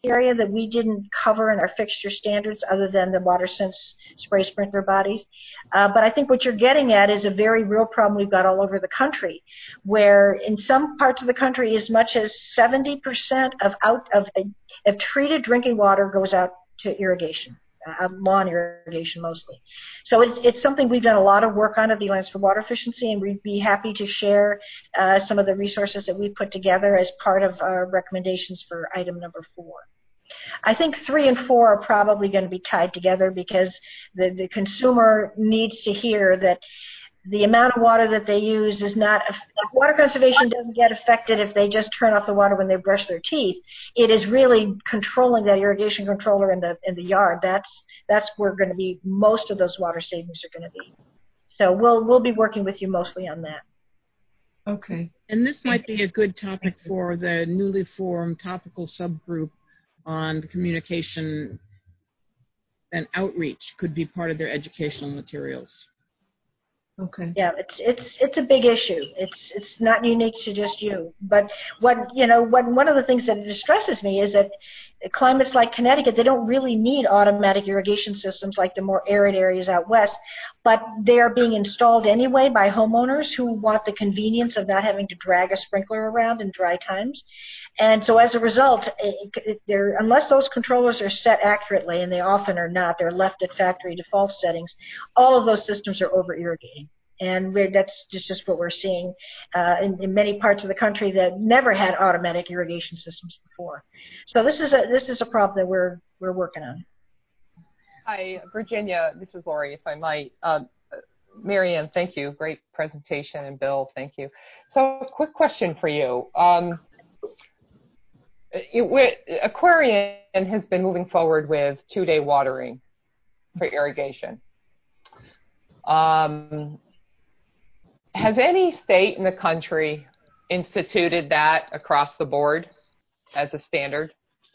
area that we didn't cover in our fixture standards other than the WaterSense spray sprinkler bodies. But I think what you're getting at is a very real problem we've got all over the country, where in some parts of the country as much as 70% of treated drinking water goes out to irrigation. Lawn irrigation mostly. So it's something we've done a lot of work on at the Alliance for Water Efficiency, and we'd be happy to share some of the resources that we put together as part of our recommendations for item number 4. I think 3 and 4 are probably going to be tied together because the consumer needs to hear that the amount of water that they use is not, water conservation doesn't get affected if they just turn off the water when they brush their teeth. It is really controlling that irrigation controller in the yard. That's where going to be most of those water savings are going to be. So we'll be working with you mostly on that. Okay. And this might be a good topic for the newly formed topical subgroup on communication and outreach. Could be part of their educational materials. Okay. Yeah, it's a big issue. It's not unique to just you. But one of the things that distresses me is that climates like Connecticut, they don't really need automatic irrigation systems like the more arid areas out west, but they are being installed anyway by homeowners who want the convenience of not having to drag a sprinkler around in dry times. And so as a result, unless those controllers are set accurately, and they often are not, they're left at factory default settings, all of those systems are over-irrigating. And that's just what we're seeing in many parts of the country that never had automatic irrigation systems before. So this is a problem that we're working on. Hi, Virginia. This is Lori, if I might. Marianne, thank you. Great presentation. And Bill, thank you. So a quick question for you. Aquarian has been moving forward with 2-day watering for irrigation. Has any state in the country instituted that across the board as a standard?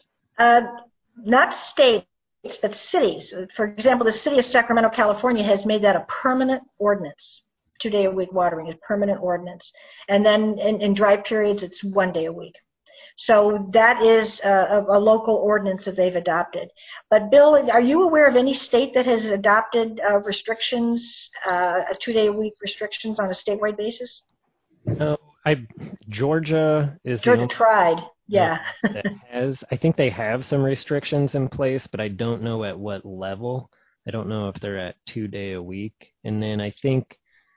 Not states, but cities. For example, the city of Sacramento, California has made that a permanent ordinance. 2-day-a-week watering is permanent ordinance. And then in dry periods, it's 1 day a week. So that is a local ordinance that they've adopted. But Bill, are you aware of any state that has adopted restrictions, 2-day-a-week restrictions on a statewide basis? No, Georgia is Georgia tried, yeah. That has, I think they have some restrictions in place, but I don't know at what level. I don't know if they're at 2-day a week. And then I think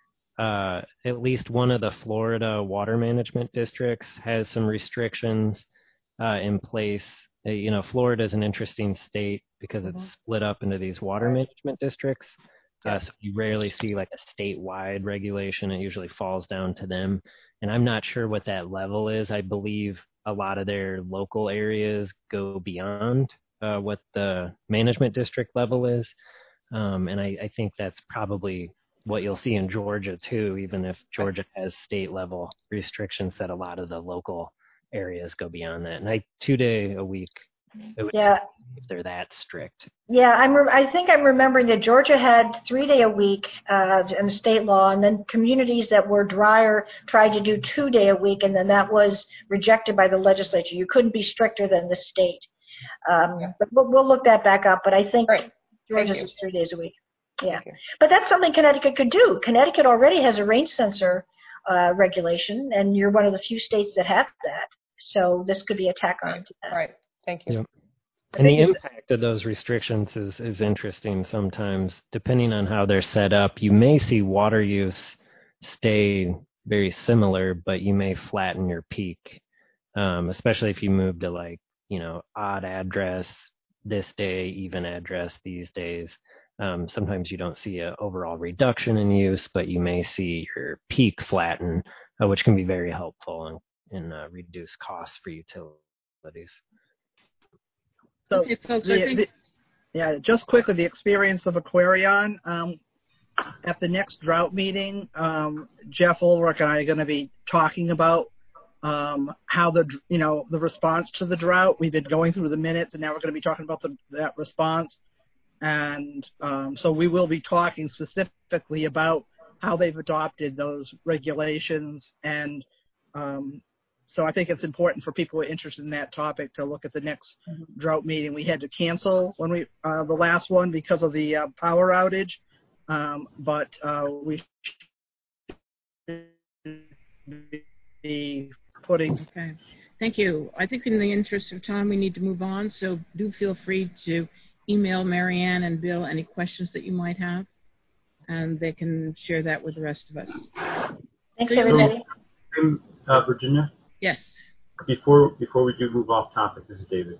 at least one of the Florida water management districts has some restrictions in place. Florida is an interesting state because it's split up into these water management districts. So you rarely see like a statewide regulation. It usually falls down to them. And I'm not sure what that level is. I believe a lot of their local areas go beyond what the management district level is. And I think that's probably what you'll see in Georgia too, even if Georgia has state level restrictions, that a lot of the local areas go beyond that. And 2-day a week, if they're that strict. Yeah, I think I'm remembering that Georgia had 3-day a week in the state law, and then communities that were drier tried to do 2-day a week, and then that was rejected by the legislature. You couldn't be stricter than the state. But we'll look that back up, but I think Georgia's is 3 days a week. Yeah, but that's something Connecticut could do. Connecticut already has a range sensor regulation, and you're one of the few states that have that. So this could be a tack on to that. Right. Thank you. Yep. And the impact of those restrictions is interesting sometimes. Depending on how they're set up, you may see water use stay very similar, but you may flatten your peak, especially if you move to odd address this day, even address these days. Sometimes you don't see an overall reduction in use, but you may see your peak flatten, which can be very helpful and reduce costs for utilities. So, okay, folks, just quickly, the experience of Aquarion. At the next drought meeting, Jeff Ulrich and I are going to be talking about how the response to the drought. We've been going through the minutes, and now we're going to be talking about that response. And so we will be talking specifically about how they've adopted those regulations and So I think it's important for people who are interested in that topic to look at the next drought meeting. We had to cancel when the last one because of the power outage, but we should be putting. Okay. Thank you. I think in the interest of time, we need to move on. So do feel free to email Marianne and Bill any questions that you might have, and they can share that with the rest of us. Thanks, everybody. Virginia? Yes. Before we do move off topic, this is David.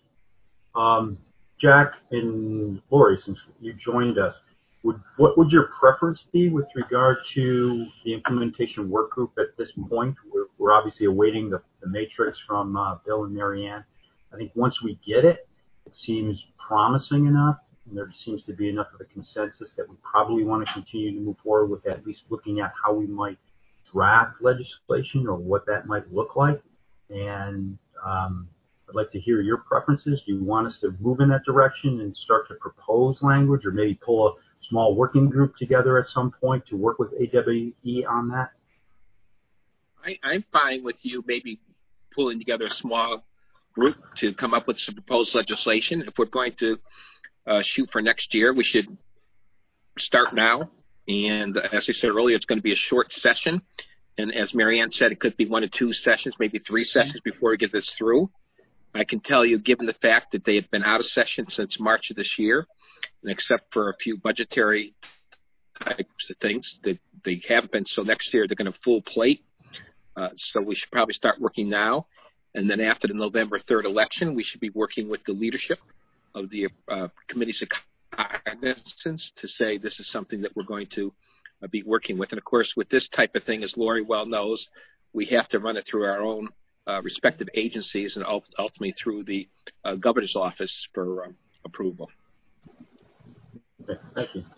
Jack and Lori, since you joined us, what would your preference be with regard to the implementation work group at this point? We're obviously awaiting the matrix from Bill and Marianne. I think once we get it, it seems promising enough, and there seems to be enough of a consensus that we probably want to continue to move forward with at least looking at how we might draft legislation or what that might look like. And I'd like to hear your preferences. Do you want us to move in that direction and start to propose language, or maybe pull a small working group together at some point to work with AWE on that? I'm fine with you maybe pulling together a small group to come up with some proposed legislation. If we're going to shoot for next year, we should start now. And as I said earlier, it's going to be a short session. And as Marianne said, it could be 1 or 2 sessions, maybe 3 sessions before we get this through. I can tell you, given the fact that they have been out of session since March of this year, and except for a few budgetary types of things, that they haven't been. So next year, they're going to full plate. So we should probably start working now. And then after the November 3rd election, we should be working with the leadership of the committees of cognizance to say this is something that we're going to be working with. And, of course, with this type of thing, as Lori well knows, we have to run it through our own respective agencies and ultimately through the governor's office for approval. Okay, thank you.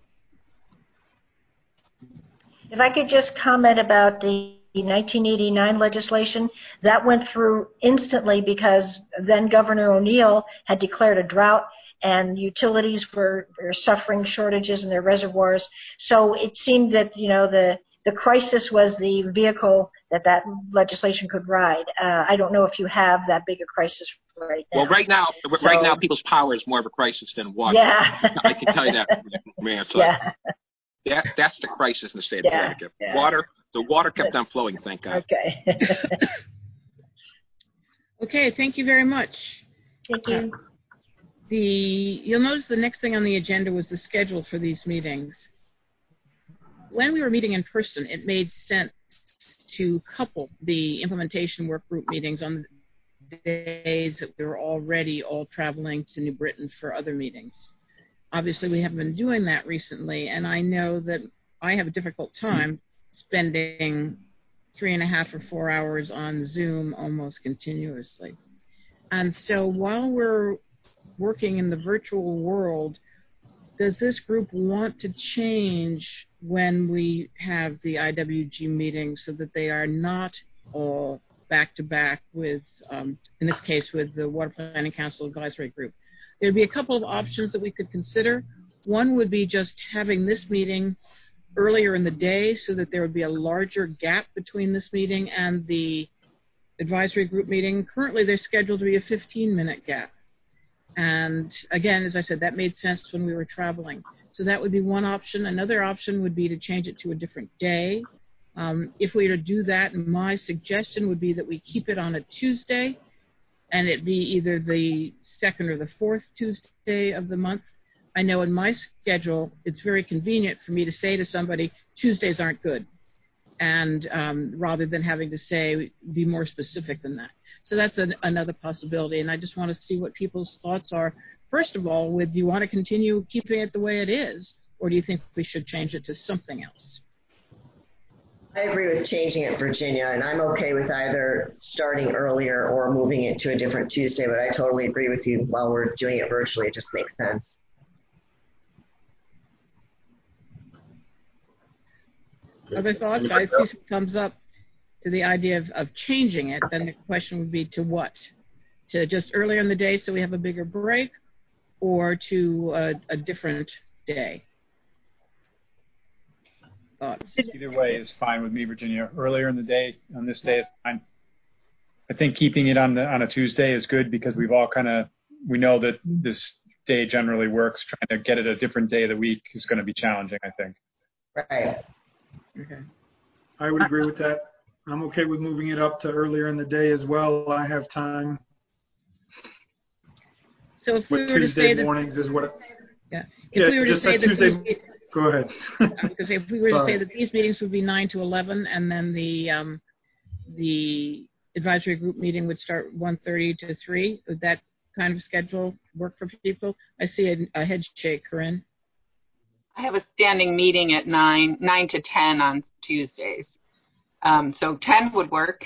If I could just comment about the 1989 legislation, that went through instantly because then Governor O'Neill had declared a drought and utilities were suffering shortages in their reservoirs. So it seemed that, you know, the crisis was the vehicle that legislation could ride. I don't know if you have that big a crisis right now. Well, right now, people's power is more of a crisis than water. Yeah. I can tell you that. Yeah. That's the crisis in the state of Connecticut. Yeah. The water kept on flowing, thank God. Okay. Okay, thank you very much. Thank you. You'll notice the next thing on the agenda was the schedule for these meetings. When we were meeting in person, it made sense to couple the implementation work group meetings on the days that we were already all traveling to New Britain for other meetings. Obviously, we haven't been doing that recently, and I know that I have a difficult time spending 3.5 or 4 hours on Zoom almost continuously. And so while we're working in the virtual world, does this group want to change when we have the IWG meetings so that they are not all back-to-back with, in this case, with the Water Planning Council Advisory Group? There'd be a couple of options that we could consider. One would be just having this meeting earlier in the day so that there would be a larger gap between this meeting and the advisory group meeting. Currently, they're scheduled to be a 15-minute gap. And again, as I said, that made sense when we were traveling. So that would be one option. Another option would be to change it to a different day. If we were to do that, my suggestion would be that we keep it on a Tuesday, and it be either the 2nd or the 4th Tuesday of the month. I know in my schedule, it's very convenient for me to say to somebody, Tuesdays aren't good, and rather than having to say, be more specific than that. So that's another possibility, and I just want to see what people's thoughts are. First of all, do you want to continue keeping it the way it is, or do you think we should change it to something else? I agree with changing it, Virginia, and I'm okay with either starting earlier or moving it to a different Tuesday, but I totally agree with you. While we're doing it virtually, it just makes sense. Other thoughts? I see some thumbs up to the idea of changing it. Then the question would be to what? To just earlier in the day so we have a bigger break, or to a different day? Thoughts? Either way is fine with me, Virginia. Earlier in the day, on this day, is fine. I think keeping it on a Tuesday is good because we know that this day generally works. Trying to get it a different day of the week is going to be challenging, I think. Right. Okay. I would agree with that. I'm okay with moving it up to earlier in the day as well. I have time. So if we With were to say Tuesday mornings is what. Yeah. If we were to say that Tuesday. Go ahead. Because if we were to say that these meetings would be 9 to 11, and then the advisory group meeting would start 1:30 to 3, would that kind of schedule work for people? I see a head shake, Corinne. I have a standing meeting at 9 to 10 on Tuesdays. So 10 would work.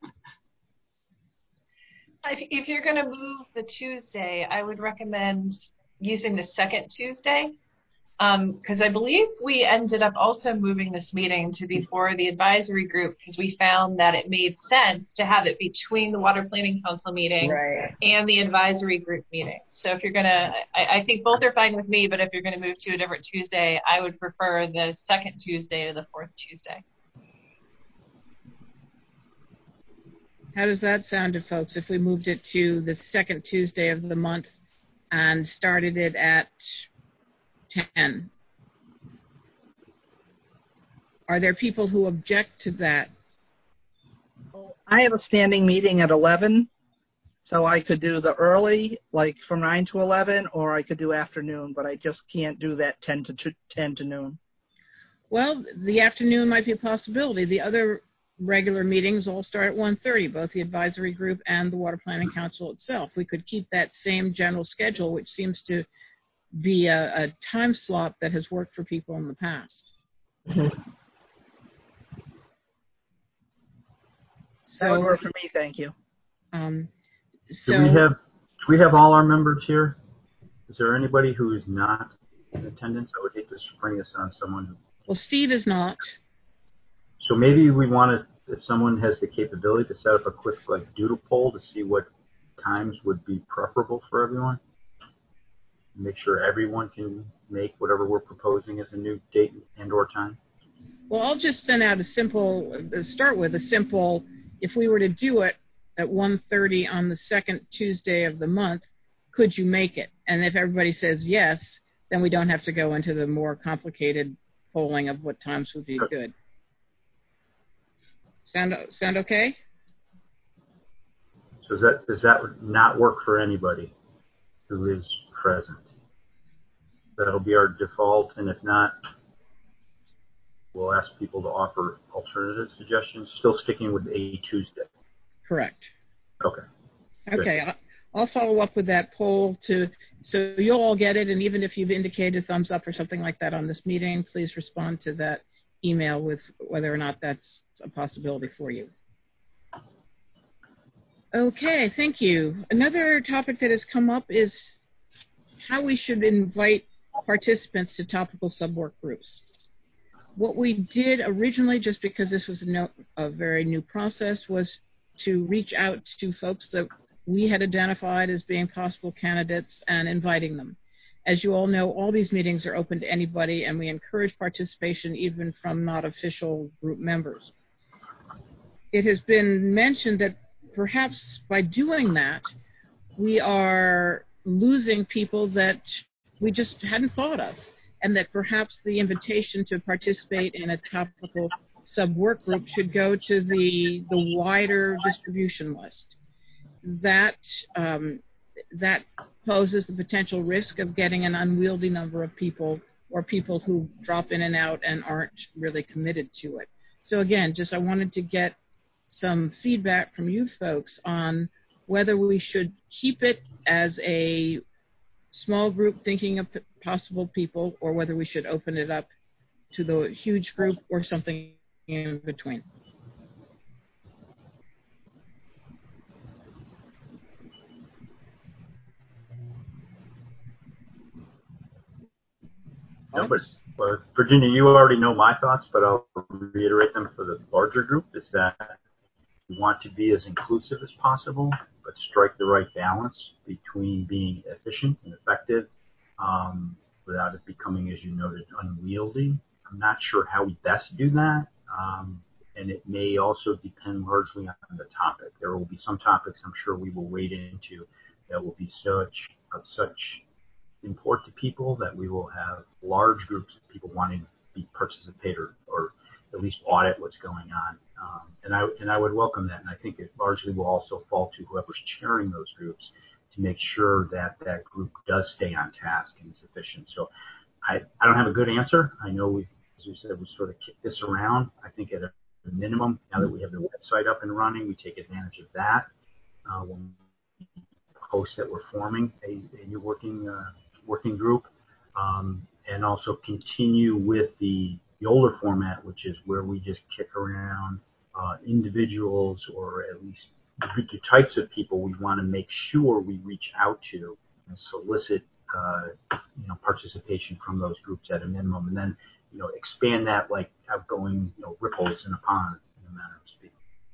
If you're going to move the Tuesday, I would recommend using the second Tuesday, because I believe we ended up also moving this meeting to before the advisory group because we found that it made sense to have it between the Water Planning Council meeting and the advisory group meeting. So if you're going to, I think both are fine with me, but if you're going to move to a different Tuesday, I would prefer the second Tuesday to the fourth Tuesday. How does that sound to folks if we moved it to the second Tuesday of the month and started it at 10? Are there people who object to that? I have a standing meeting at 11, so I could do the early, like from 9 to 11, or I could do afternoon, but I just can't do that 10 to noon. Well, the afternoon might be a possibility. The other regular meetings all start at 1:30, both the advisory group and the Water Planning Council itself. We could keep that same general schedule, which seems to be a time slot that has worked for people in the past. Mm-hmm. That would work for me, thank you. Do we have all our members here? Is there anybody who is not in attendance? I would hate to spring this on someone. Well, Steve is not. So maybe we want to, if someone has the capability, to set up a quick doodle poll to see what times would be preferable for everyone. Make sure everyone can make whatever we're proposing as a new date and or time. Well, I'll just send out start with a simple, if we were to do it at 1:30 on the second Tuesday of the month, could you make it? And if everybody says yes, then we don't have to go into the more complicated polling of what times would be good. Sound okay? So does that not work for anybody who is present? That'll be our default, and if not, we'll ask people to offer alternative suggestions, still sticking with a Tuesday. Correct. Okay. Okay, I'll follow up with that poll so you'll all get it, and even if you've indicated thumbs up or something like that on this meeting, please respond to that email with whether or not that's a possibility for you. Okay, thank you. Another topic that has come up is how we should invite participants to topical subwork groups. What we did originally, just because this was a very new process, was to reach out to folks that we had identified as being possible candidates and inviting them. As you all know, all these meetings are open to anybody, and we encourage participation even from not official group members. It has been mentioned that perhaps by doing that, we are losing people that we just hadn't thought of, and that perhaps the invitation to participate in a topical sub-work group should go to the wider distribution list. That poses the potential risk of getting an unwieldy number of people, or people who drop in and out and aren't really committed to it. So again, I wanted to get some feedback from you folks on whether we should keep it as a small group thinking of possible people, or whether we should open it up to the huge group or something in between. No, but Virginia, you already know my thoughts, but I'll reiterate them for the larger group. Is that we want to be as inclusive as possible, but strike the right balance between being efficient and effective without it becoming, as you noted, unwieldy. I'm not sure how we best do that. and it may also depend largely on the topic. There will be some topics I'm sure we will wade into that will be of such import to people that we will have large groups of people wanting to participate or at least audit what's going on. And I would welcome that. And I think it largely will also fall to whoever's chairing those groups to make sure that that group does stay on task and is efficient. So I don't have a good answer. I know as we said, we sort of kicked this around. I think at a minimum, now that we have the website up and running, we take advantage of that. When we post that we're forming a new working group, and also continue with the older format, which is where we just kick around individuals or at least the types of people we want to make sure we reach out to and solicit participation from those groups at a minimum, and then expand that like outgoing ripples in a pond, in a manner of speaking.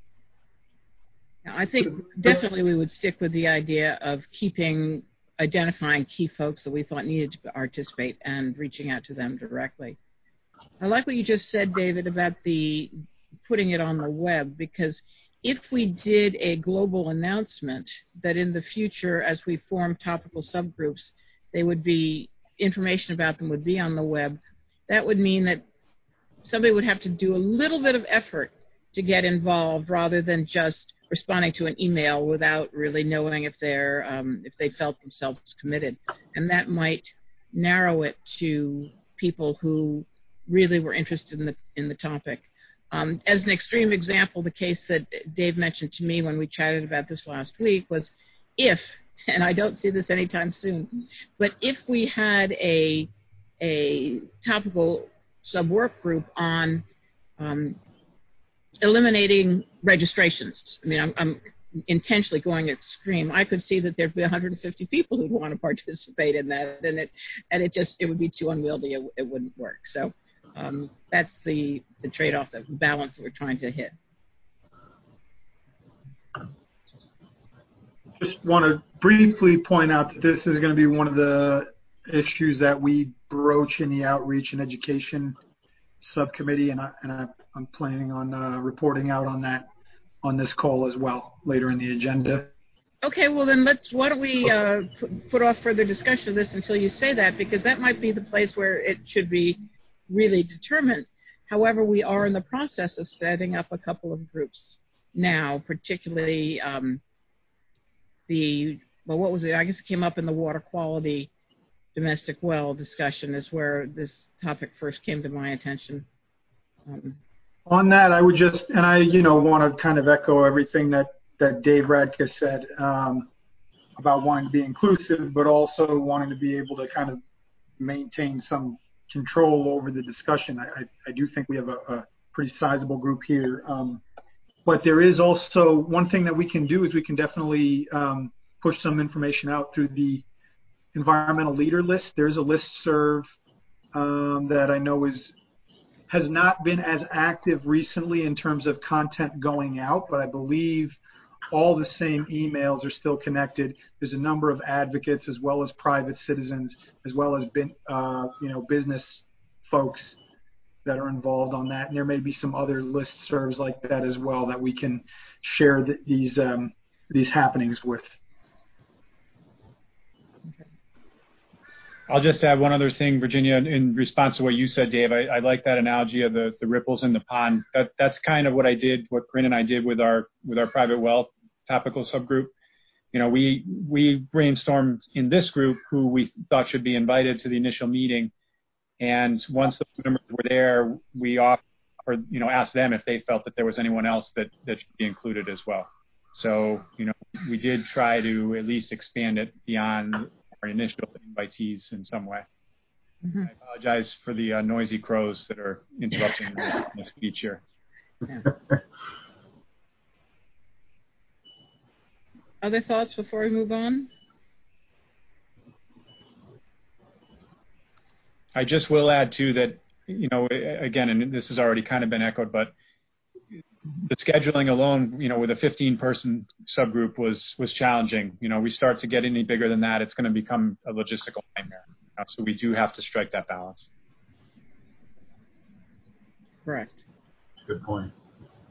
I think definitely we would stick with the idea of identifying key folks that we thought needed to participate and reaching out to them directly. I like what you just said, David, about putting it on the web, because if we did a global announcement that in the future, as we form topical subgroups, information about them would be on the web, that would mean that somebody would have to do a little bit of effort to get involved rather than just responding to an email without really knowing if they felt themselves committed. And that might narrow it to people who really were interested in the topic. As an extreme example, the case that Dave mentioned to me when we chatted about this last week was and I don't see this anytime soon, but if we had a topical sub-work group on eliminating registrations. I mean, I'm intentionally going extreme. I could see that there'd be 150 people who'd want to participate in that, and it would be too unwieldy. It wouldn't work. So that's the trade-off, the balance that we're trying to hit. Just want to briefly point out that this is going to be one of the issues that we broach in the outreach and education subcommittee, and I'm planning on reporting out on that on this call as well later in the agenda. Okay, well then why don't we put off further discussion of this until you say that, because that might be the place where it should be really determined. However, we are in the process of setting up a couple of groups now, particularly what was it? I guess it came up in the water quality domestic well discussion is where this topic first came to my attention. On that, I would just, and I, want to kind of echo everything that Dave Radke said about wanting to be inclusive, but also wanting to be able to kind of maintain some control over the discussion. I do think we have a pretty sizable group here. But there is also one thing that we can do is we can definitely push some information out through the environmental leader list. There's a listserv that I know has not been as active recently in terms of content going out, but I believe all the same emails are still connected. There's a number of advocates as well as private citizens, as well as business folks that are involved on that, and there may be some other listservs like that as well that we can share these happenings with. I'll just add one other thing, Virginia, in response to what you said, Dave. I like that analogy of the ripples in the pond. That's kind of what Corinne and I did with our private well topical subgroup. We brainstormed in this group who we thought should be invited to the initial meeting, and once the members were there, we asked them if they felt that there was anyone else that should be included as well. So we did try to at least expand it beyond our initial invitees in some way. Mm-hmm. I apologize for the noisy crows that are interrupting my speech here. Yeah. Other thoughts before we move on? I just will add too that, again, and this has already kind of been echoed, but the scheduling alone, with a 15-person subgroup was challenging. We start to get any bigger than that, it's going to become a logistical nightmare. So we do have to strike that balance. Correct. Good point.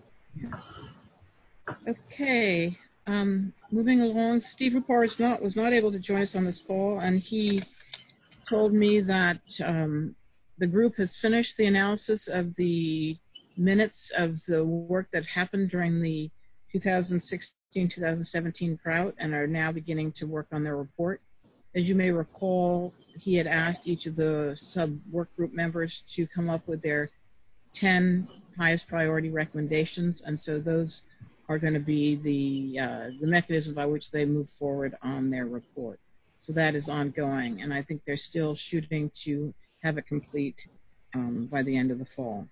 Okay. Moving along, Steve Rupar was not able to join us on this call, and he told me that the group has finished the analysis of the minutes of the work that happened during the 2016-2017 drought and are now beginning to work on their report. As you may recall, he had asked each of the sub-work group members to come up with their 10 highest priority recommendations, and so those are going to be the mechanism by which they move forward on their report. So that is ongoing, and I think they're still shooting to have it complete by the end of the fall.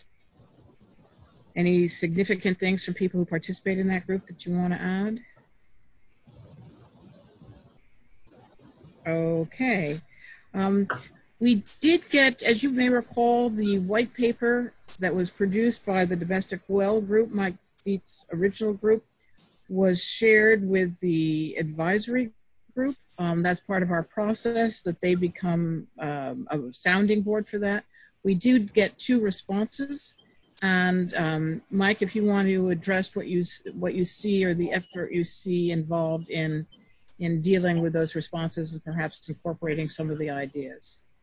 Any significant things from people who participate in that group that you want to add? Okay. We did get, as you may recall, the white paper that was produced by the Domestic Well Group, Mike Dietz' original group, was shared with the advisory group. That's part of our process, that they become a sounding board for that. We did get 2 responses, and Mike, if you want to address what you see or the effort you see involved in dealing with those responses and perhaps incorporating some of the ideas.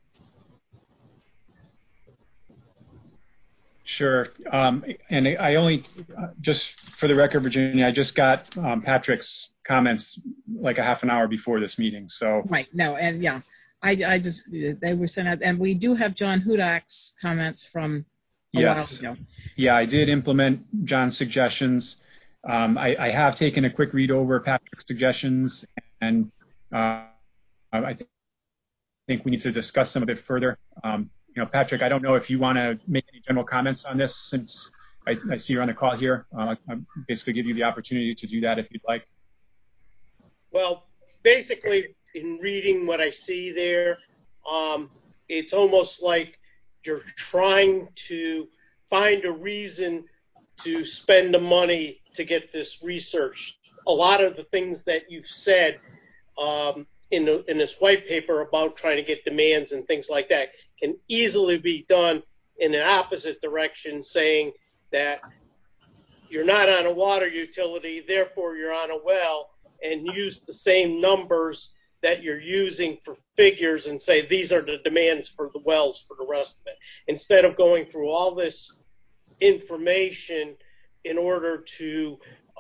Sure. And I only, just for the record, Virginia, I just got Patrick's comments like a half an hour before this meeting. So right. No, and yeah, I just, they were sent out, and we do have John Hudak's comments from a while ago. Yeah, I did implement John's suggestions. I have taken a quick read over Patrick's suggestions, and I think we need to discuss some of it further. You know, Patrick, I don't know if you want to make any general comments on this, since I see you're on the call here. I'll basically give you the opportunity to do that if you'd like. Well, basically, in reading what I see there, it's almost like you're trying to find a reason to spend the money to get this research. A lot of the things that you've said in this white paper about trying to get demands and things like that can easily be done in an opposite direction, saying that you're not on a water utility, therefore you're on a well, and use the same numbers that you're using for figures and say these are the demands for the wells for the rest of it, instead of going through all this information in order to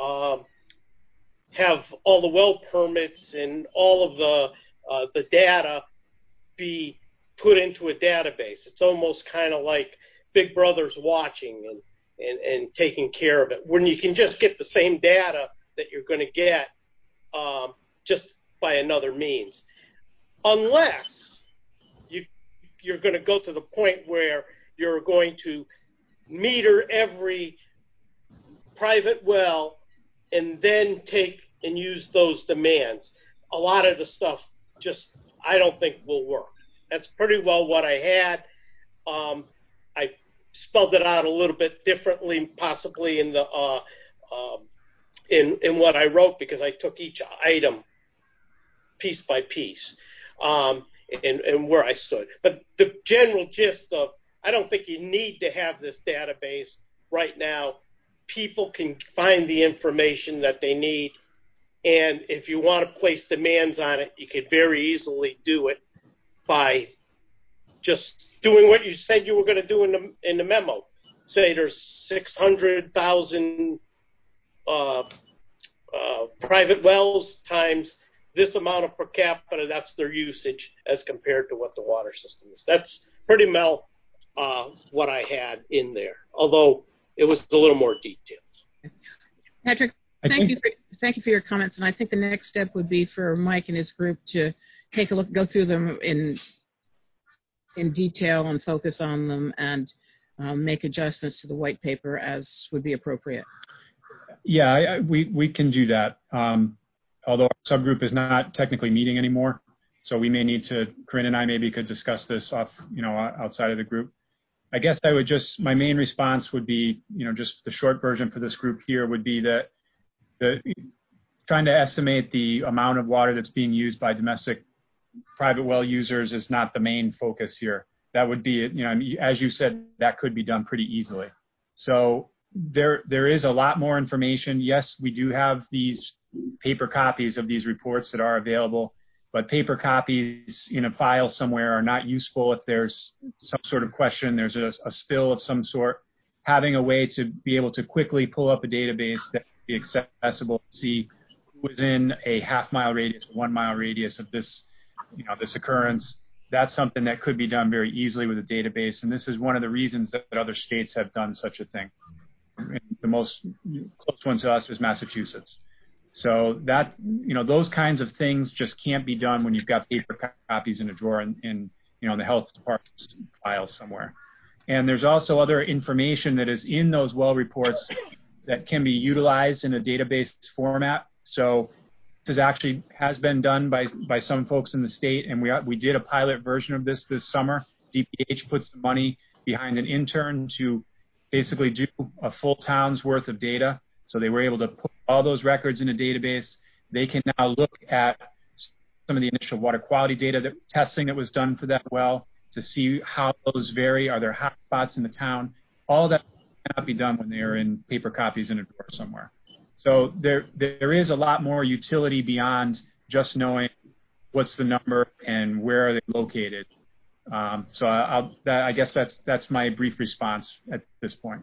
have all the well permits and all of the data be put into a database. It's almost kind of like Big Brother's watching and taking care of it, when you can just get the same data that you're going to get just by another means. Unless you're going to go to the point where you're going to meter every private well and then take and use those demands. A lot of the stuff just, I don't think will work. That's pretty well what I had. I spelled it out a little bit differently, possibly in the in what I wrote, because I took each item piece by piece and where I stood. But the general gist of, I don't think you need to have this database right now. People can find the information that they need, and if you want to place demands on it, you could very easily do it by just doing what you said you were going to do in the memo. Say there's 600,000 private wells times this amount of per capita, that's their usage as compared to what the water system is. That's pretty well what I had in there, although it was a little more detailed. Patrick, thank you for your comments, and I think the next step would be for Mike and his group to take a look, go through them in detail and focus on them, and make adjustments to the white paper as would be appropriate. Yeah, we can do that. Although our subgroup is not technically meeting anymore, so we may need to, Corinne and I maybe could discuss this outside of the group. I guess I would just, my main response would be, just the short version for this group here would be that trying to estimate the amount of water that's being used by domestic private well users is not the main focus here. That would be, as you said, that could be done pretty easily. So there is a lot more information. Yes, we do have these paper copies of these reports that are available, but paper copies in a file somewhere are not useful if there's some sort of question, there's a spill of some sort. Having a way to be able to quickly pull up a database that would be accessible, see who was in a half-mile radius, 1 mile radius of this, this occurrence, that's something that could be done very easily with a database, and this is one of the reasons that other states have done such a thing. And the most close one to us is Massachusetts. So that, those kinds of things just can't be done when you've got paper copies in a drawer in the health department's file somewhere. And there's also other information that is in those well reports that can be utilized in a database format. So this has been done by some folks in the state, and we did a pilot version of this summer. DPH put some money behind an intern to basically do a full town's worth of data. So they were able to put all those records in a database. They can now look at some of the initial water quality data testing that was done for that well to see how those vary. Are there hot spots in the town? All that cannot be done when they are in paper copies in a drawer somewhere. So there is a lot more utility beyond just knowing what's the number and where are they located. So I guess that's my brief response at this point.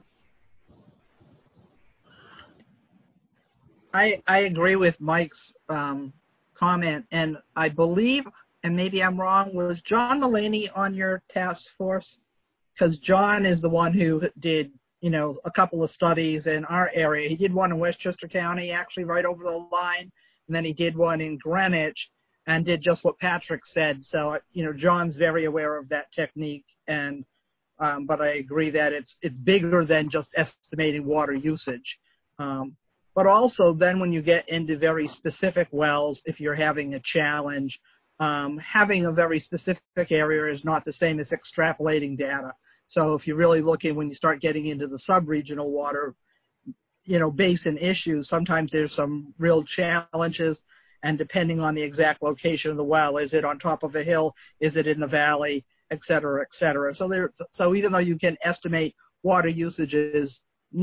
I agree with Mike's comment, and I believe, and maybe I'm wrong, was John Mulaney on your task force? Because John is the one who did, a couple of studies in our area. He did one in Westchester County, actually right over the line, and then he did one in Greenwich and did just what Patrick said. So, John's very aware of that technique, and but I agree that it's bigger than just estimating water usage. But also then when you get into very specific wells, if you're having a challenge, having a very specific area is not the same as extrapolating data. So if you're really looking, when you start getting into the sub-regional water, basin issues, sometimes there's some real challenges, and depending on the exact location of the well, is it on top of a hill, is it in the valley, et cetera, et cetera. So even though you can estimate water usages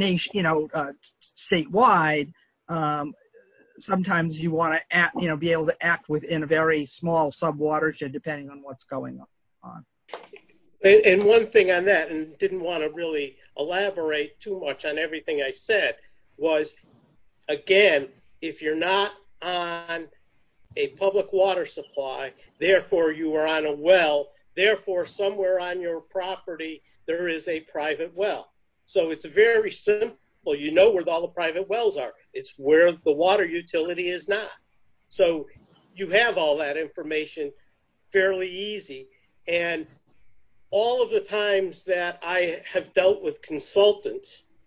statewide, sometimes you want to be able to act within a very small sub-watershed depending on what's going on. And one thing on that, and didn't want to really elaborate too much on everything I said, was, again, if you're not on a public water supply, therefore you are on a well, therefore somewhere on your property there is a private well. So it's very simple. You know where all the private wells are. It's where the water utility is not. So you have all that information fairly easy. And all of the times that I have dealt with consultants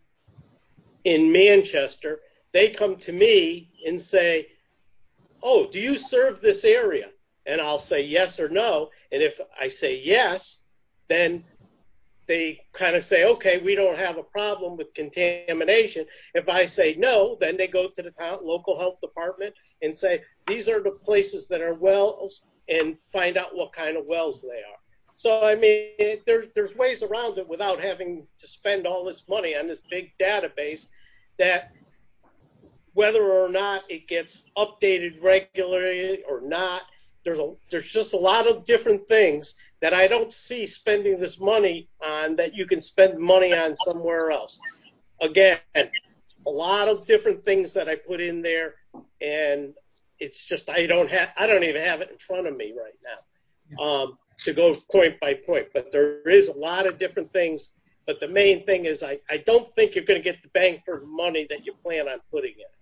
in Manchester, they come to me and say, oh, do you serve this area? And I'll say yes or no. And if I say yes, then they kind of say, okay, we don't have a problem with contamination. If I say no, then they go to the local health department and say, these are the places that are wells, and find out what kind of wells they are. So, I mean, there's ways around it without having to spend all this money on this big database that whether or not it gets updated regularly or not, there's just a lot of different things that I don't see spending this money on that you can spend money on somewhere else. Again, a lot of different things that I put in there, and it's just I don't even have it in front of me right now to go point by point. But there is a lot of different things. But the main thing is I don't think you're going to get the bang for the money that you plan on putting in.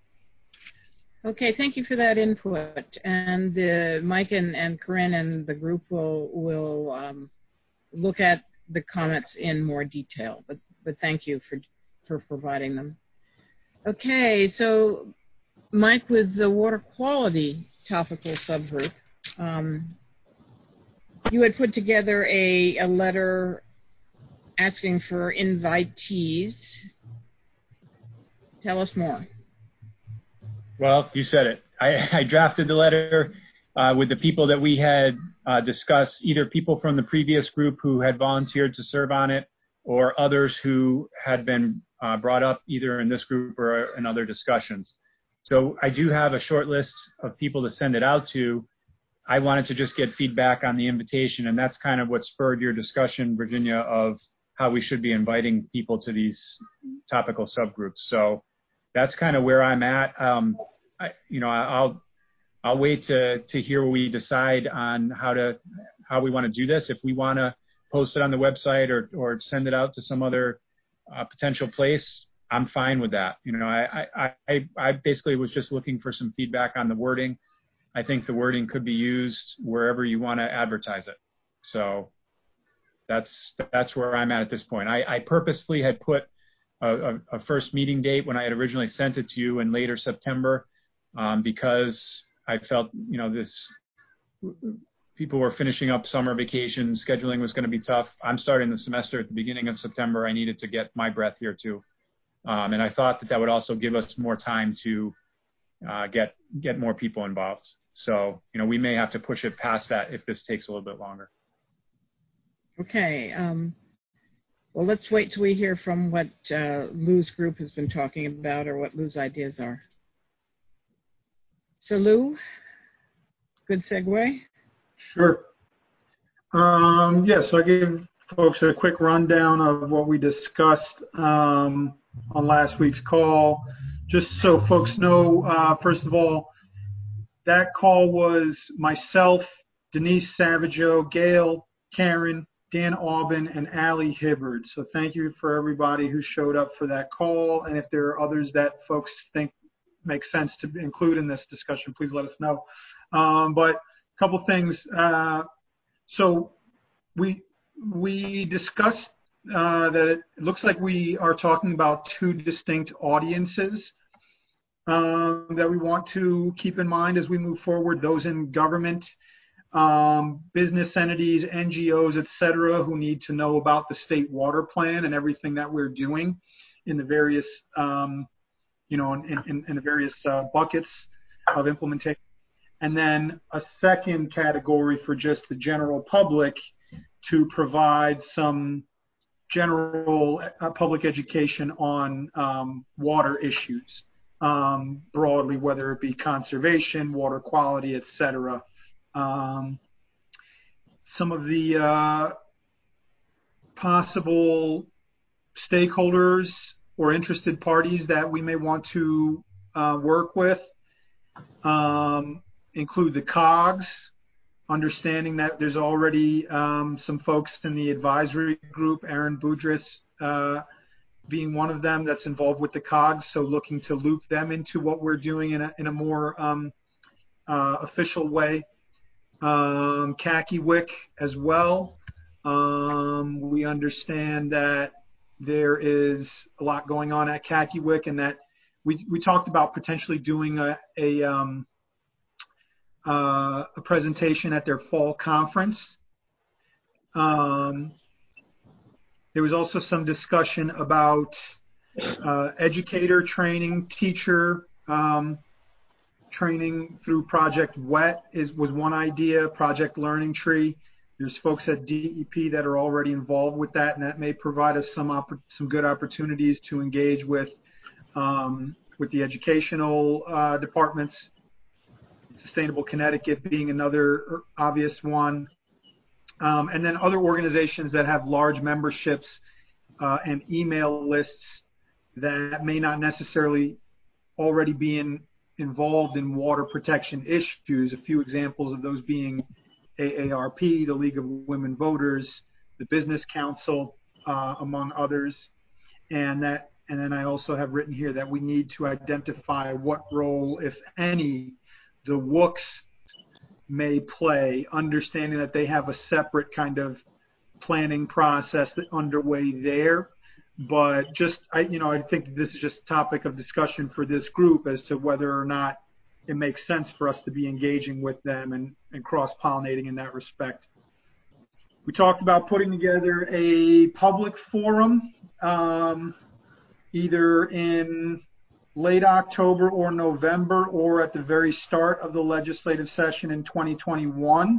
Okay, thank you for that input. And Mike and Corinne and the group will look at the comments in more detail. But thank you for providing them. Okay, so Mike, with the water quality topical subgroup, you had put together a letter asking for invitees. Tell us more. Well, you said it. I drafted the letter with the people that we had discussed, either people from the previous group who had volunteered to serve on it or others who had been brought up either in this group or in other discussions. So I do have a short list of people to send it out to. I wanted to just get feedback on the invitation, and that's kind of what spurred your discussion, Virginia, of how we should be inviting people to these topical subgroups. So that's kind of where I'm at. I'll wait to hear what we decide on how we want to do this. If we want to post it on the website or send it out to some other potential place, I'm fine with that. I basically was just looking for some feedback on the wording. I think the wording could be used wherever you want to advertise it. So that's where I'm at this point. I purposefully had put a first meeting date when I had originally sent it to you in later September because I felt, people were finishing up summer vacations, scheduling was going to be tough. I'm starting the semester at the beginning of September. I needed to get my breath here too. And I thought that would also give us more time to get more people involved. So, we may have to push it past that if this takes a little bit longer. Okay. Well, let's wait till we hear from what Lou's group has been talking about or what Lou's ideas are. So, Lou, good segue. Sure. So I gave folks a quick rundown of what we discussed on last week's call. Just so folks know, first of all, that call was myself, Denise Savageau, Gail, Karen, Dan Aubin, and Allie Hibbard. So thank you for everybody who showed up for that call. And if there are others that folks think make sense to include in this discussion, please let us know. But a couple things. So we discussed that it looks like we are talking about two distinct audiences that we want to keep in mind as we move forward, those in government, business entities, NGOs, et cetera, who need to know about the state water plan and everything that we're doing in the various, in the various buckets of implementation. And then a second category for just the general public to provide some general public education on water issues. Broadly, whether it be conservation, water quality, et cetera. Some of the possible stakeholders or interested parties that we may want to work with include the COGS, understanding that there's already some folks in the advisory group, Aaron Boudris being one of them that's involved with the COGS, so looking to loop them into what we're doing in a more official way. CACIWIC as well. We understand that there is a lot going on at CACIWIC, and that we talked about potentially doing a presentation at their fall conference. There was also some discussion about educator training, teacher training through Project WET was one idea, Project Learning Tree. There's folks at DEP that are already involved with that, and that may provide us some good opportunities to engage with the educational departments. Sustainable Connecticut being another obvious one. And then other organizations that have large memberships and email lists that may not necessarily already be involved in water protection issues. A few examples of those being AARP, the League of Women Voters, the Business Council, among others. And then I also have written here that we need to identify what role, if any, the WUCs may play, understanding that they have a separate kind of planning process underway there. But I think this is just a topic of discussion for this group as to whether or not it makes sense for us to be engaging with them and cross-pollinating in that respect. We talked about putting together a public forum, either in late October or November, or at the very start of the legislative session in 2021,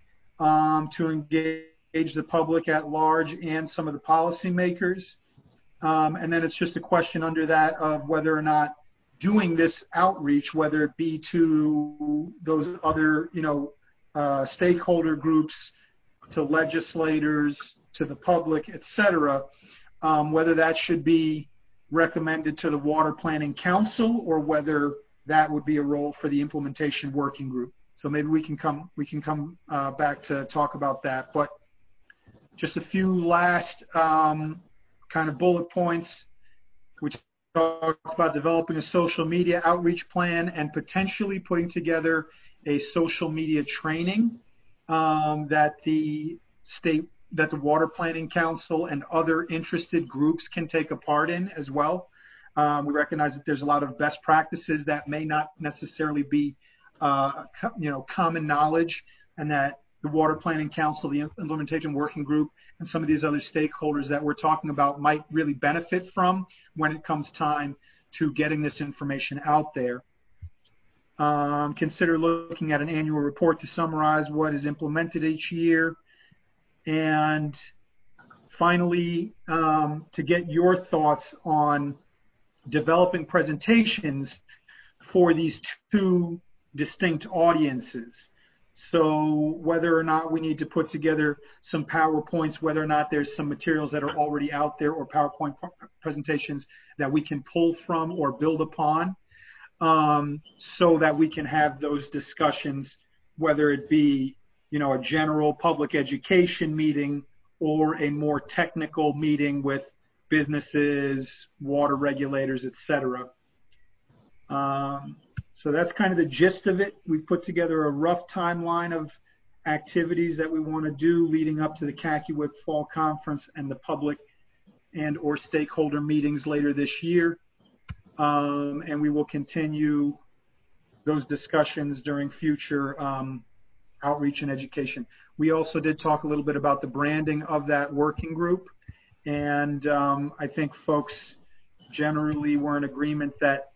to engage the public at large and some of the policymakers. And then it's just a question under that of whether or not doing this outreach, whether it be to those other, stakeholder groups, to legislators, to the public, et cetera, whether that should be recommended to the Water Planning Council or whether that would be a role for the implementation working group. So maybe we can come back to talk about that. But just a few last kind of bullet points, which talk about developing a social media outreach plan and potentially putting together a social media training that the Water Planning Council and other interested groups can take a part in as well. We recognize that there's a lot of best practices that may not necessarily be, common knowledge, and that the Water Planning Council, the Implementation Working Group, and some of these other stakeholders that we're talking about might really benefit from when it comes time to getting this information out there. Consider looking at an annual report to summarize what is implemented each year. And finally, to get your thoughts on developing presentations for these two distinct audiences. So whether or not we need to put together some PowerPoints, whether or not there's some materials that are already out there or PowerPoint presentations that we can pull from or build upon, so that we can have those discussions, whether it be, a general public education meeting or a more technical meeting with businesses, water regulators, et cetera. So that's kind of the gist of it. We put together a rough timeline of activities that we want to do leading up to the Kakiewicz Fall Conference and the public and or stakeholder meetings later this year. And we will continue those discussions during future outreach and education. We also did talk a little bit about the branding of that working group. And I think folks generally were in agreement that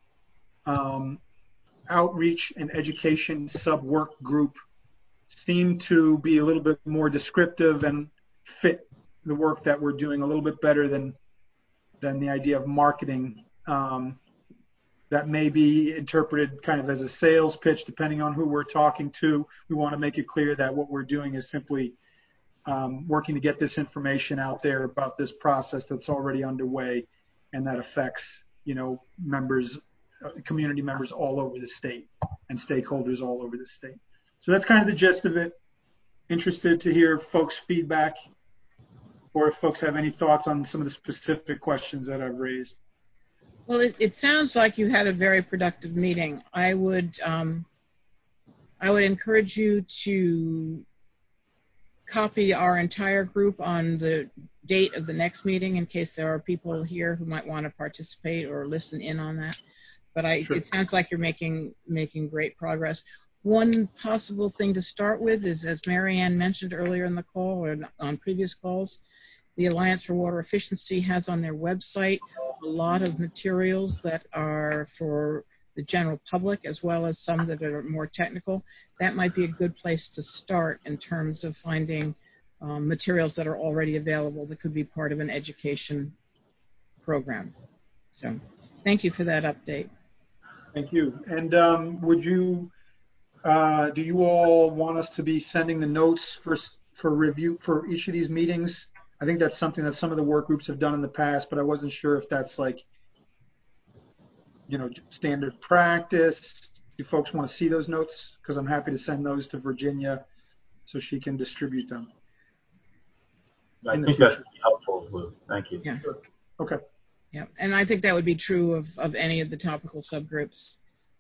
outreach and education sub-work group seemed to be a little bit more descriptive and fit the work that we're doing a little bit better than the idea of marketing. That may be interpreted kind of as a sales pitch depending on who we're talking to. We want to make it clear that what we're doing is simply working to get this information out there about this process that's already underway and that affects, members, community members all over the state and stakeholders all over the state. So that's kind of the gist of it. Interested to hear folks' feedback or if folks have any thoughts on some of the specific questions that I've raised. Well, it sounds like you had a very productive meeting. I would encourage you to copy our entire group on the date of the next meeting in case there are people here who might want to participate or listen in on that. But Sure. It sounds like you're making great progress. One possible thing to start with is, as Marianne mentioned earlier in the call or on previous calls, the Alliance for Water Efficiency has on their website a lot of materials that are for the general public as well as some that are more technical. That might be a good place to start in terms of finding materials that are already available that could be part of an education program. So thank you for that update. Thank you. And would you, do you all want us to be sending the notes for review for each of these meetings? I think that's something that some of the work groups have done in the past, but I wasn't sure if that's like, standard practice. Do folks want to see those notes? Because I'm happy to send those to Virginia so she can distribute them. I think that's helpful, Lou. Thank you. Yeah. Sure. Okay. Yeah, and I think that would be true of any of the topical subgroups.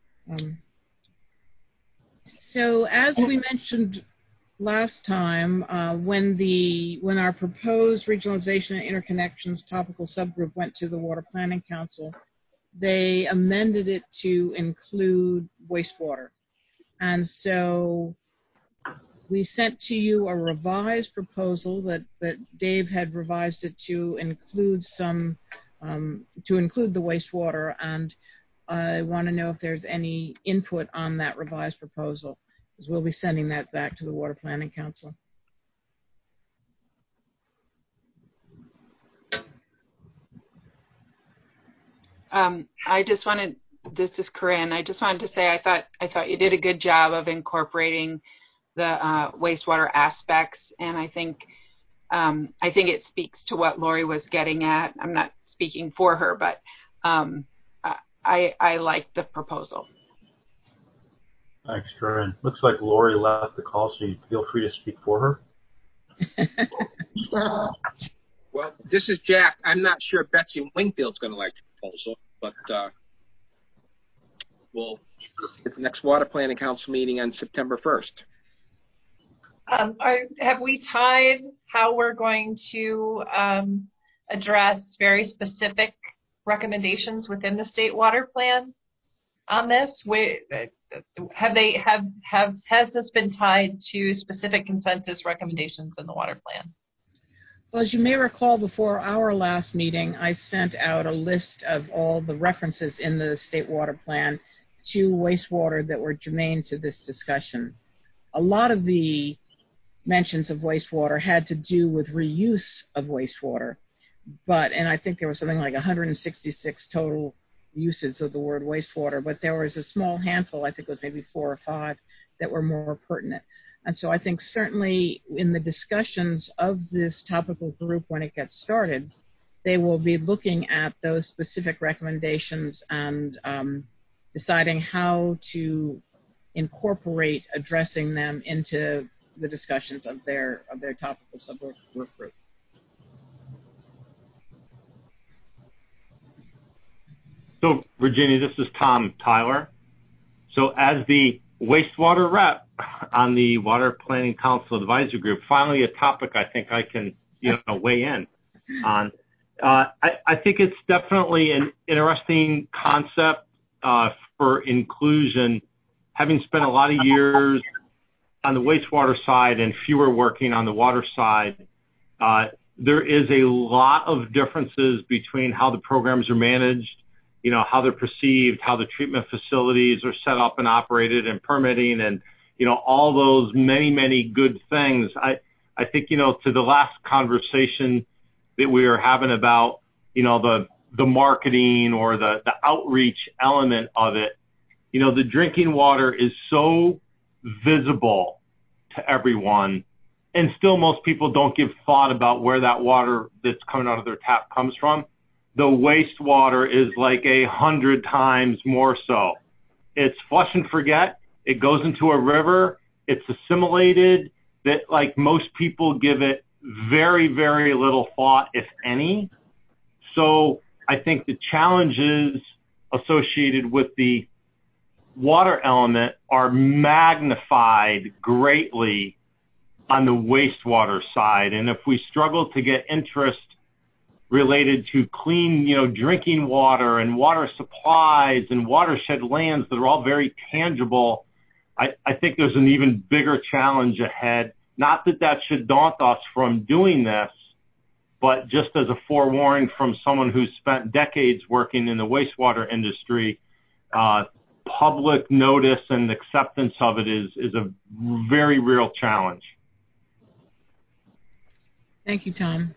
So as we mentioned last time, when our proposed regionalization and interconnections topical subgroup went to the Water Planning Council, they amended it to include wastewater. And so we sent to you a revised proposal that Dave had revised it to include some to include the wastewater, and I want to know if there's any input on that revised proposal, because we'll be sending that back to the Water Planning Council. I just wanted, this is Corinne, I just wanted to say I thought you did a good job of incorporating the wastewater aspects, and I think it speaks to what Lori was getting at. I'm not speaking for her, but I like the proposal. Thanks, Corinne. Looks like Lori left the call, so you feel free to speak for her. Well, this is Jack. I'm not sure Betsy Wingfield's going to like the proposal, but we'll get the next water planning council meeting on September 1st. Have we tied how we're going to address very specific recommendations within the state water plan on this? Has this been tied to specific consensus recommendations in the water plan? Well, as you may recall, before our last meeting, I sent out a list of all the references in the state water plan to wastewater that were germane to this discussion. A lot of the mentions of wastewater had to do with reuse of wastewater, and I think there was something like 166 total uses of the word wastewater, but there was a small handful, I think it was maybe 4 or 5, that were more pertinent. And so I think certainly in the discussions of this topical group when it gets started, they will be looking at those specific recommendations and deciding how to incorporate addressing them into the discussions of their topical subgroup group. So, Virginia, this is Tom Tyler. So as the wastewater rep on the Water Planning Council Advisory Group, finally a topic I think I can weigh in on. I think it's definitely an interesting concept for inclusion. Having spent a lot of years on the wastewater side and fewer working on the water side, there is a lot of differences between how the programs are managed, how they're perceived, how the treatment facilities are set up and operated, and permitting, and, all those many, many good things. I think, to the last conversation that we were having about, the marketing or the outreach element of it, the drinking water is so visible to everyone, and still most people don't give thought about where that water that's coming out of their tap comes from. The wastewater is like 100 times more so. It's flush and forget. It goes into a river. It's assimilated. That, like, most people give it very, very little thought, if any. So I think the challenges associated with the water element are magnified greatly on the wastewater side. And if we struggle to get interest related to clean, drinking water and water supplies and watershed lands that are all very tangible, I think there's an even bigger challenge ahead. Not that that should daunt us from doing this, but just as a forewarning from someone who's spent decades working in the wastewater industry, public notice and acceptance of it is a very real challenge. Thank you, Tom.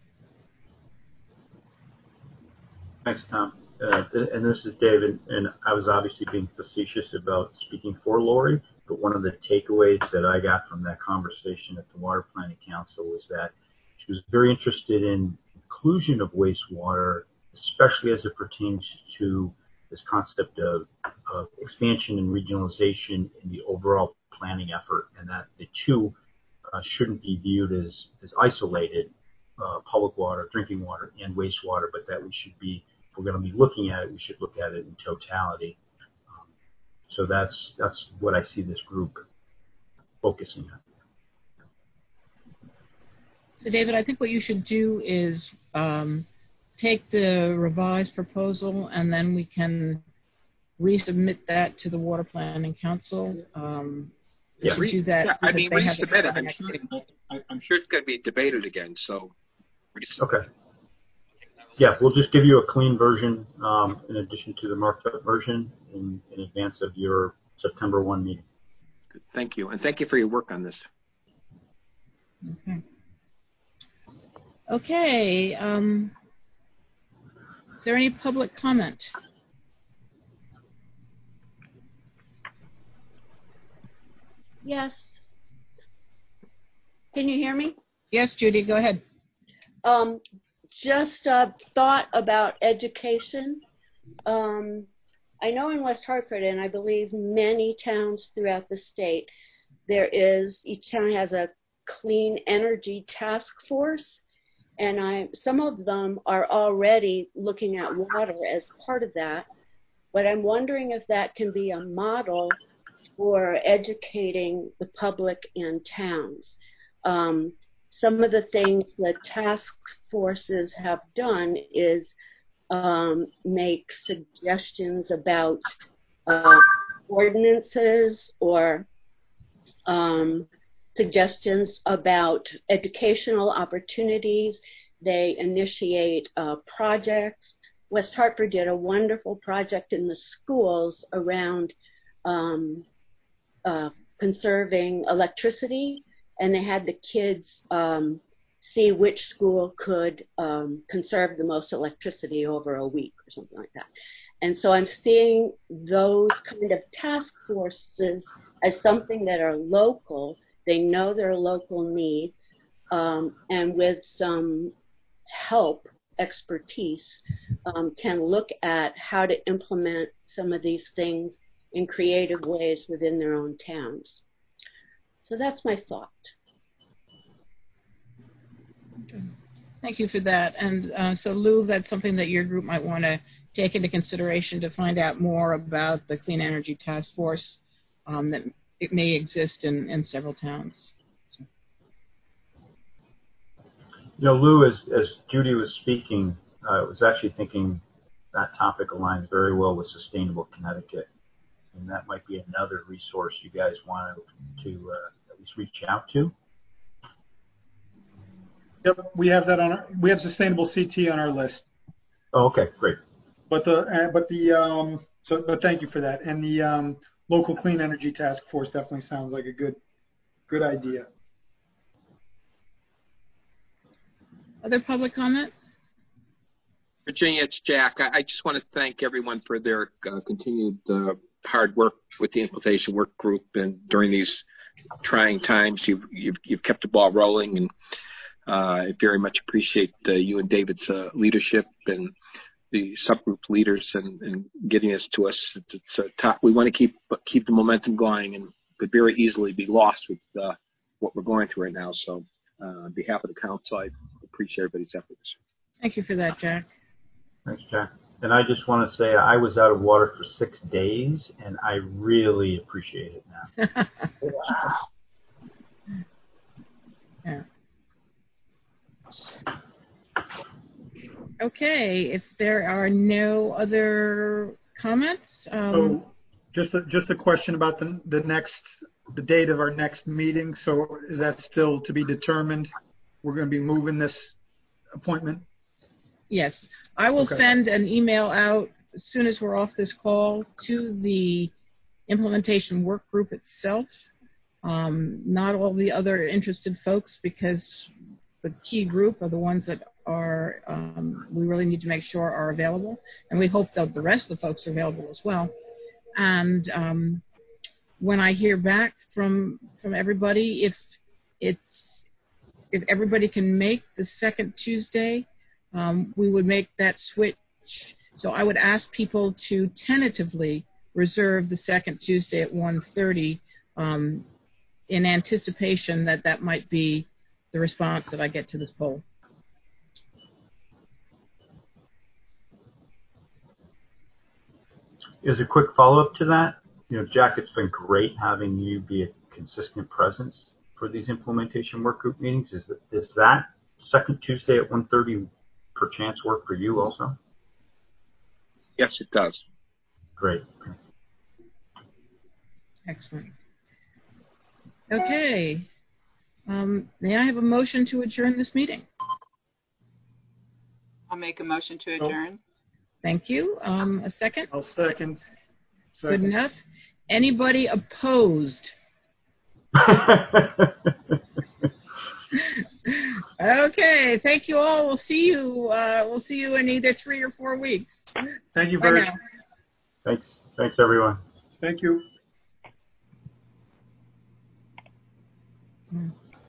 Thanks, Tom. And this is David, and I was obviously being facetious about speaking for Lori, but one of the takeaways that I got from that conversation at the Water Planning Council was that she was very interested in inclusion of wastewater, especially as it pertains to this concept of expansion and regionalization in the overall planning effort, and that the two shouldn't be viewed as isolated, public water, drinking water, and wastewater, but that we should be, if we're going to be looking at it, we should look at it in totality. So that's what I see this group focusing on. So, David, I think what you should do is take the revised proposal, and then we can resubmit that to the Water Planning Council. Yeah, do that. Yeah, I mean, resubmit it. I'm sure it's going to be debated again. So. Okay. Yeah, we'll just give you a clean version in addition to the marked up version in advance of your September 1 meeting. Good. Thank you. And thank you for your work on this. Okay. So there any public comment? Yes. Can you hear me? Yes, Judy, go ahead. Just a thought about education. I know in West Hartford, and I believe many towns throughout the state, each town has a clean energy task force, and some of them are already looking at water as part of that, but I'm wondering if that can be a model for educating the public in towns. Some of the things that task forces have done is make suggestions about ordinances or suggestions about educational opportunities. They initiate projects. West Hartford did a wonderful project in the schools around conserving electricity, and they had the kids see which school could conserve the most electricity over a week or something like that. And so I'm seeing those kind of task forces as something that are local. They know their local needs, and with some help, expertise, can look at how to implement some of these things in creative ways within their own towns. So that's my thought. Okay. Thank you for that. And so, Lou, that's something that your group might want to take into consideration to find out more about the Clean Energy Task Force that it may exist in several towns. So. You know, Lou, as Judy was speaking, I was actually thinking that topic aligns very well with Sustainable Connecticut. And that might be another resource you guys want to at least reach out to. Yep, we have that on we have Sustainable CT on our list. Oh, okay, great. But thank you for that. And the local clean energy task force definitely sounds like a good idea. Other public comment? Virginia, it's Jack. I just want to thank everyone for their continued hard work with the implementation work group, and during these trying times, you've kept the ball rolling, and I very much appreciate you and David's leadership and the subgroup leaders and getting this to us. It's top. We want to keep the momentum going, and could very easily be lost with what we're going through right now. So, on behalf of the council, I appreciate everybody's efforts. Thank you for that, Jack. Thanks, Jack. And I just want to say I was out of water for 6 days, and I really appreciate it now. Wow. Yeah. Okay, if there are no other comments. So just a question about the date of our next meeting. So is that still to be determined? We're going to be moving this appointment? Yes, I will send an email out as soon as we're off this call to the implementation work group itself. Not all the other interested folks, because the key group are the ones that are we really need to make sure are available, and we hope that the rest of the folks are available as well. And when I hear back from everybody, if everybody can make the second Tuesday, we would make that switch. So I would ask people to tentatively reserve the second Tuesday at 1:30 in anticipation that that might be the response that I get to this poll. As a quick follow-up to that, Jack, it's been great having you be a consistent presence for these implementation work group meetings. Does that second Tuesday at 1:30 perchance work for you also? Yes, it does. Great. Excellent. Okay. May I have a motion to adjourn this meeting? I'll make a motion to adjourn. Thank you. A second? I'll second. Good enough. Anybody opposed? Okay. Okay, thank you all. We'll see you. We'll see you in either 3 or 4 weeks. Thank you, Bert. Thanks, everyone. Thank you. Mm.